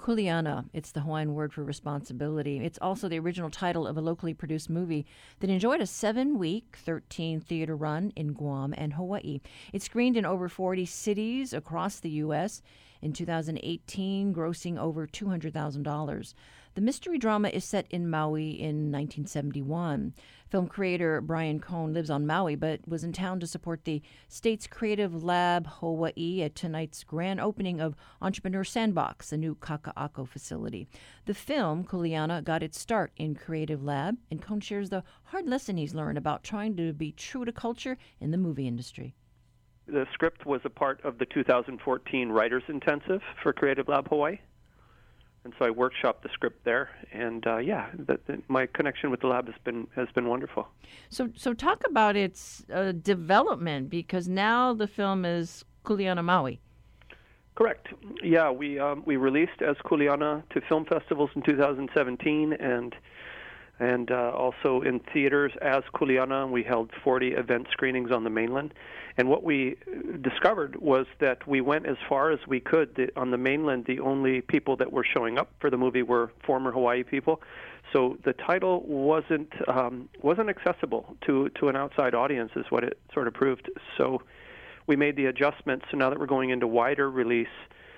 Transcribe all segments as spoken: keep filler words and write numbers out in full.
Kuleana. It's the Hawaiian word for responsibility. It's also the original title of a locally produced movie that enjoyed a seven-week, thirteen-theater run in Guam and Hawaii. It screened in over forty cities across the U S in two thousand eighteen, grossing over two hundred thousand dollars. The mystery drama is set in Maui in nineteen seventy-one. Film creator Brian Cohn lives on Maui but was in town to support the state's Creative Lab Hawaii at tonight's grand opening of Entrepreneur Sandbox, a new Kaka'ako facility. The film, Kuleana, got its start in Creative Lab, and Cohn shares the hard lesson he's learned about trying to be true to culture in the movie industry. The script was a part of the two thousand fourteen Writers Intensive for Creative Lab Hawaii. And so I workshopped the script there, and uh, yeah, the, the, my connection with the lab has been has been wonderful. So, so talk about its uh, development, because now the film is Kuleana Maui. Correct. Yeah, we um, we released as Kuleana to film festivals in two thousand seventeen, and and uh, also in theaters as Kuleana. We held forty event screenings on the mainland. And what we discovered was that we went as far as we could. The, on the mainland, the only people that were showing up for the movie were former Hawaii people. So the title wasn't um, wasn't accessible to, to an outside audience, is what it sort of proved. So we made the adjustment. So now that we're going into wider release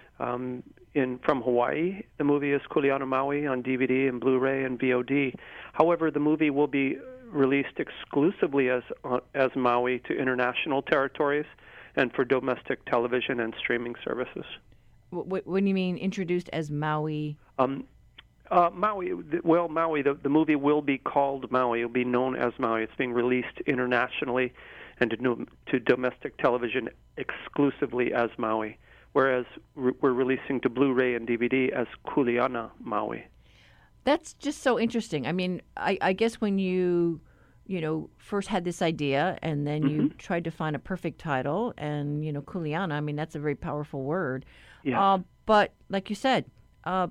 um, in from Hawaii, the movie is Kuleana Maui on D V D and Blu-ray and V O D. However, the movie will be released exclusively as uh, as Maui to international territories and for domestic television and streaming services. What, what do you mean introduced as Maui? Um, uh, Maui, well, Maui, the, the movie will be called Maui. It will be known as Maui. It's being released internationally and to, to domestic television exclusively as Maui, whereas re- we're releasing to Blu-ray and D V D as Kuleana Maui. That's just so interesting. I mean, I, I guess when you, you know, first had this idea and then mm-hmm. you tried to find a perfect title, and, you know, Kuleana, I mean, that's a very powerful word. Yeah. Uh, but like you said, uh,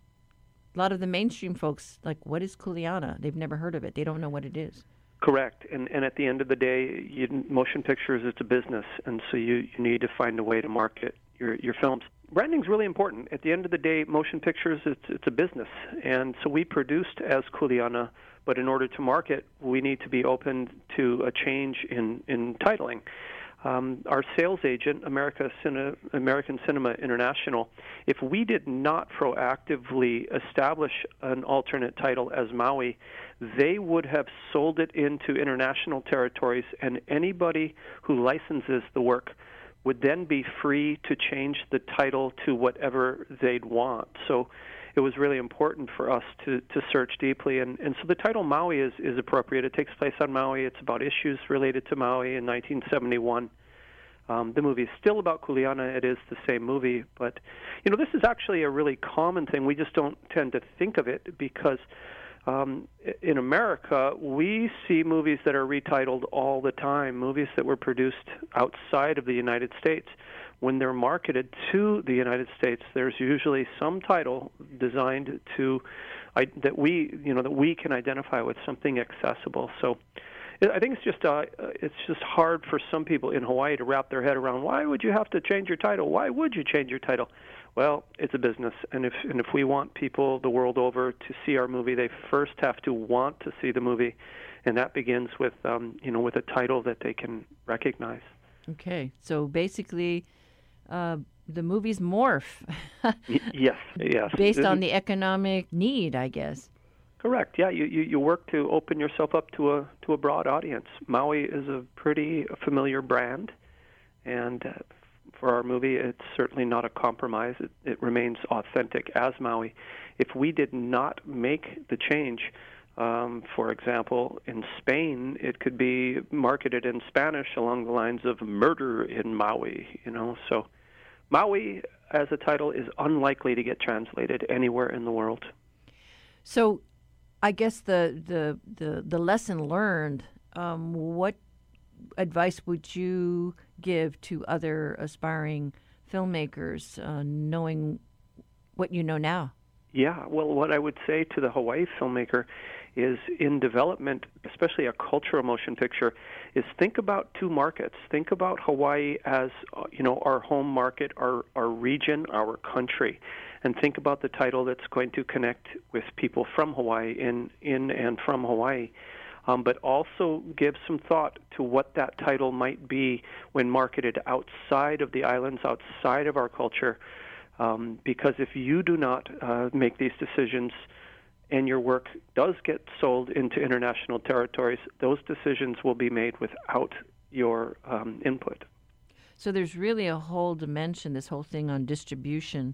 a lot of the mainstream folks, like, what is Kuleana? They've never heard of it. They don't know what it is. Correct. And and at the end of the day, you, motion pictures, it's a business, and so you, you need to find a way to market your, your films. Branding's really important. At the end of the day, motion pictures, it's it's a business. And so we produced as Kuleana, but in order to market, we need to be open to a change in, in titling. Um, our sales agent, America Cine, American Cinema International, if we did not proactively establish an alternate title as Maui, they would have sold it into international territories, and anybody who licenses the work would then be free to change the title to whatever they'd want. So it was really important for us to, to search deeply. And, and so the title Maui is, is appropriate. It takes place on Maui. It's about issues related to Maui in nineteen seventy-one. Um, the movie is still about Kuleana. It is the same movie. But, you know, this is actually a really common thing. We just don't tend to think of it because Um, in America, we see movies that are retitled all the time, movies that were produced outside of the United States. When they're marketed to the United States, there's usually some title designed to I, that we, you know, that we can identify with, something accessible. So I think it's just uh, it's just hard for some people in Hawaii to wrap their head around. Why would you have to change your title? Why would you change your title? Well, it's a business, and if and if we want people the world over to see our movie, they first have to want to see the movie, and that begins with um, you know with a title that they can recognize. Okay, so basically, uh, the movies morph. y- yes, yes. Based on the economic need, I guess. Correct. Yeah, you, you, you work to open yourself up to a to a broad audience. Maui is a pretty familiar brand, and uh, for our movie, it's certainly not a compromise. It, it remains authentic as Maui. If we did not make the change, um, for example, in Spain, it could be marketed in Spanish along the lines of "Murder in Maui." You know, so Maui as a title is unlikely to get translated anywhere in the world. So, I guess the the the, the lesson learned. Um, what advice would you give to other aspiring filmmakers, uh, knowing what you know now? Yeah, well, what I would say to the Hawaii filmmaker is, in development, especially a cultural motion picture, is think about two markets. Think about Hawaii as, uh, you know, our home market, our, our region, our country. and think about the title that's going to connect with people from Hawaii, in, in and from Hawaii. Um, but also give some thought to what that title might be when marketed outside of the islands, outside of our culture. Um, because if you do not uh, make these decisions and your work does get sold into international territories, those decisions will be made without your um, input. So there's really a whole dimension, this whole thing on distribution.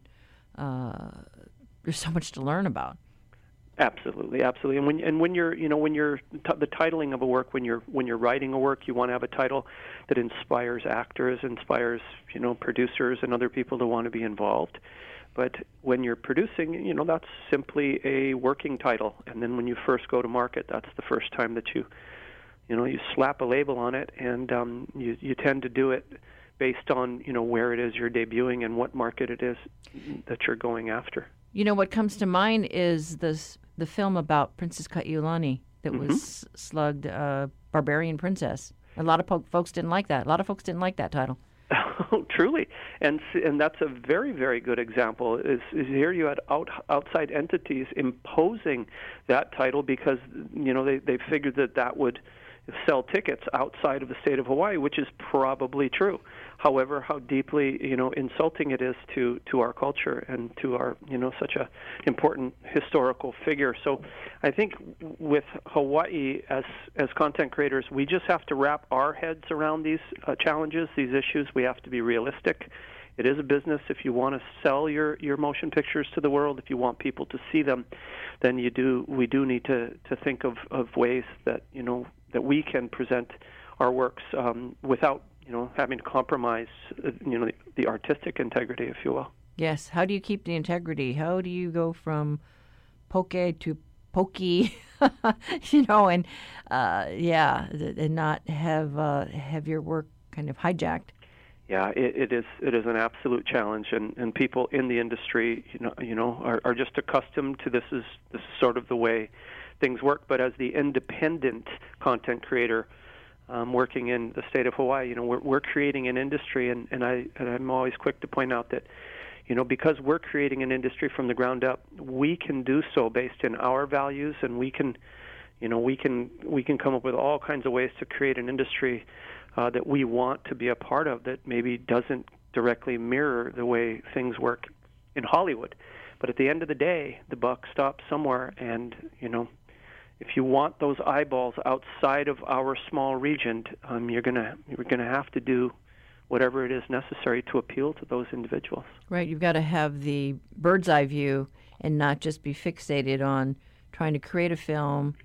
Uh, there's so much to learn about. Absolutely, absolutely. And when and when you're you know when you're t- the titling of a work, when you're when you're writing a work, you want to have a title that inspires actors, inspires you know producers and other people to want to be involved. But when you're producing, you know that's simply a working title. And then when you first go to market, that's the first time that you you know you slap a label on it, and um, you you tend to do it based on you know where it is you're debuting and what market it is that you're going after. You know, what comes to mind is this the film about Princess Kaiulani that Mm-hmm. was slugged uh, Barbarian Princess. A lot of po- folks didn't like that. A lot of folks didn't like that title. Oh, truly, and and that's a very, very good example. Is, is here you had out, outside entities imposing that title because you know they they figured that that would sell tickets outside of the state of Hawaii, which is probably true. However, how deeply you know insulting it is to, to our culture and to our you know such a important historical figure. So, I think with Hawaii as as content creators, we just have to wrap our heads around these uh, challenges, these issues. We have to be realistic. It is a business. If you want to sell your, your motion pictures to the world, if you want people to see them, then you do. We do need to, to think of, of ways that you know that we can present our works um, without you know having to compromise uh, you know the, the artistic integrity, if you will. Yes. How do you keep the integrity? How do you go from poke to pokey, you know, and uh, yeah, and not have uh, have your work kind of hijacked? Yeah, it, it is. It is an absolute challenge, and, and people in the industry, you know, you know, are, are just accustomed to this is this is sort of the way things work. But as the independent content creator um, working in the state of Hawaii, you know, we're we're creating an industry, and, and I and I'm always quick to point out that, you know, because we're creating an industry from the ground up, we can do so based in our values, and we can, you know, we can we can come up with all kinds of ways to create an industry Uh, that we want to be a part of that maybe doesn't directly mirror the way things work in Hollywood. But at the end of the day, the buck stops somewhere, and, you know, if you want those eyeballs outside of our small region, um, you're gonna you're gonna have to do whatever it is necessary to appeal to those individuals. Right. You've got to have the bird's eye view and not just be fixated on trying to create a film,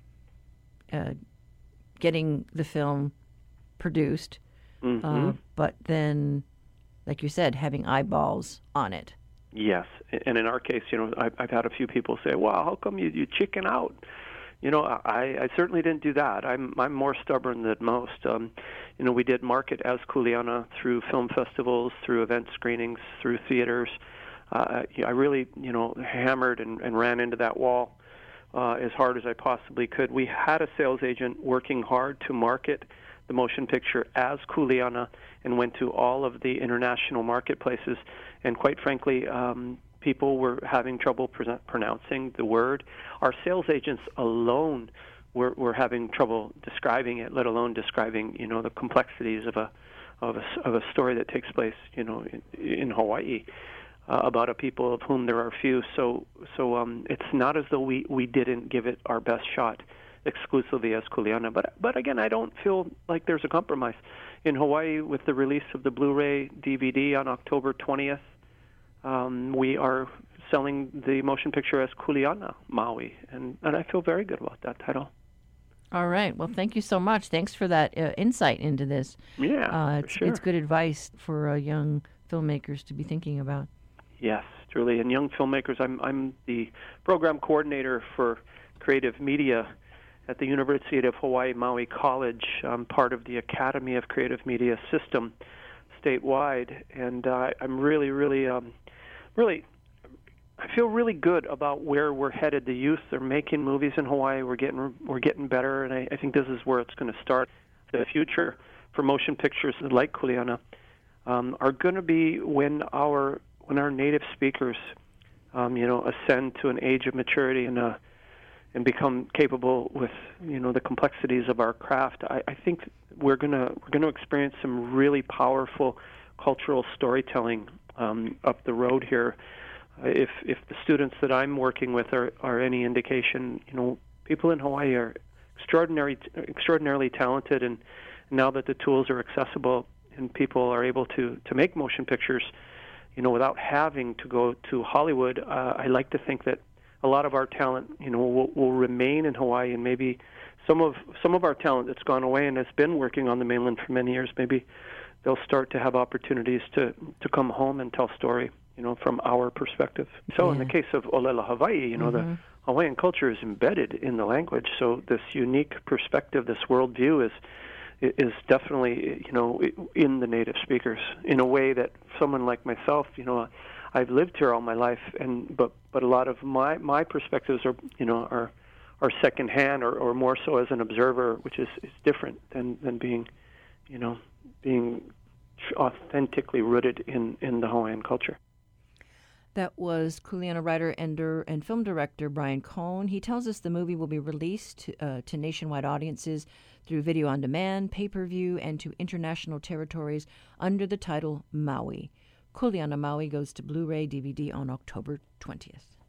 uh, getting the film produced, Mm-hmm. uh, but then, like you said, having eyeballs on it. Yes, and in our case, you know, I've, I've had a few people say, "Well, how come you, you chicken out?" You know, I, I certainly didn't do that. I'm I'm more stubborn than most. Um, you know, we did market as Kuleana through film festivals, through event screenings, through theaters. Uh, I really, you know, hammered and, and ran into that wall uh, as hard as I possibly could. We had a sales agent working hard to market the motion picture as Kuleana and went to all of the international marketplaces. And quite frankly, um, people were having trouble pre- pronouncing the word. Our sales agents alone were, were having trouble describing it, let alone describing, you know, the complexities of a of a, of a story that takes place, you know, in, in Hawaii uh, about a people of whom there are few. So, so um, it's not as though we, we didn't give it our best shot exclusively as Kuleana. But but again, I don't feel like there's a compromise. In Hawaii, with the release of the Blu-ray D V D on October twentieth, um, we are selling the motion picture as Kuleana Maui, and, and I feel very good about that title. All right. Well, thank you so much. Thanks for that uh, insight into this. Yeah, uh, for it's, sure. it's good advice for uh, young filmmakers to be thinking about. Yes, truly. And young filmmakers, I'm I'm the program coordinator for creative media at the University of Hawaii Maui College. I'm part of the Academy of Creative Media system statewide, and uh, I'm really, really, um, really, I feel really good about where we're headed. The youth are making movies in Hawaii. We're getting, we're getting better, and I, I think this is where it's going to start. The future for motion pictures like Kuleana um, are going to be when our when our native speakers um, you know, ascend to an age of maturity and uh, and become capable with, you know, the complexities of our craft, I, I think we're gonna we're gonna experience some really powerful cultural storytelling um, up the road here. Uh, if if the students that I'm working with are, are any indication, you know, people in Hawaii are extraordinary extraordinarily talented, and now that the tools are accessible and people are able to to make motion pictures, you know, without having to go to Hollywood, uh, I like to think that a lot of our talent, you know, will, will remain in Hawaii, and maybe some of some of our talent that's gone away and has been working on the mainland for many years, maybe they'll start to have opportunities to, to come home and tell story, you know, from our perspective. So yeah. In the case of Olela Hawaii, you know, mm-hmm. the Hawaiian culture is embedded in the language, so this unique perspective, this worldview is is definitely, you know, in the native speakers in a way that someone like myself, you know, I've lived here all my life, and but but a lot of my, my perspectives are, you know, are are secondhand or, or more so as an observer, which is, is different than, than being, you know, being authentically rooted in, in the Hawaiian culture. That was Kuleana writer, ender, and film director Brian Cohn. He tells us the movie will be released to, uh, to nationwide audiences through video on demand, pay-per-view, and to international territories under the title Maui. Kuleana Maui goes to Blu-ray D V D on October twentieth.